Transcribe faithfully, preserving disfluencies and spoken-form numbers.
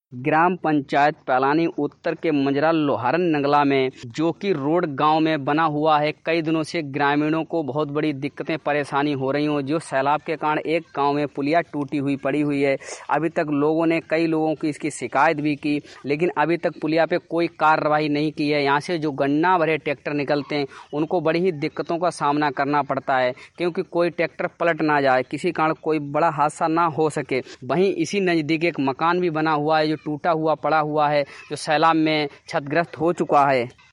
ग्राम पंचायत पैलानी उत्तर के मंजरा लोहारन नंगला में जो कि रोड गांव में बना हुआ है। कई दिनों से ग्रामीणों को बहुत बड़ी दिक्कतें परेशानी हो रही हो, जो सैलाब के कारण एक गांव में पुलिया टूटी हुई पड़ी हुई है। अभी तक लोगों ने कई लोगों की इसकी शिकायत भी की, लेकिन अभी तक पुलिया पे कोई कार्रवाई नहीं की है। यहाँ से जो गन्ना भरे ट्रैक्टर निकलते हैं उनको बड़ी ही दिक्कतों का सामना करना पड़ता है, क्योंकि कोई ट्रैक्टर पलट ना जाए, किसी कारण कोई बड़ा हादसा ना हो सके। वहीं इसी नज़दीक एक मकान भी बना हुआ है जो टूटा हुआ पड़ा हुआ है, जो सैलाब में क्षतिग्रस्त हो चुका है।